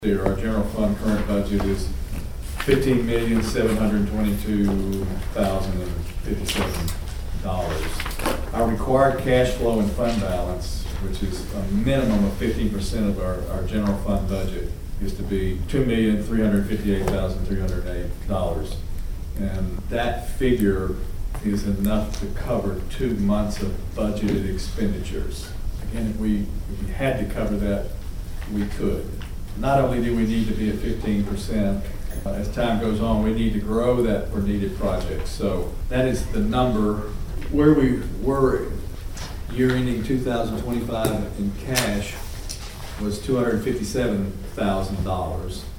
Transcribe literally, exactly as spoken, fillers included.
There, our general fund current budget is fifteen million, seven hundred twenty-two thousand fifty-seven dollars. Our required cash flow and fund balance, which is a minimum of fifteen percent of our, our general fund budget, is to be two million, three hundred fifty-eight thousand, three hundred eight dollars. And that figure is enough to cover two months of budgeted expenditures. Again, if we, if we had to cover that, we could. Not only do we need to be at fifteen percent, uh, as time goes on, we need to grow that for needed projects. So that is the number. Where we were year ending two thousand twenty-five in cash was two hundred fifty-seven thousand dollars.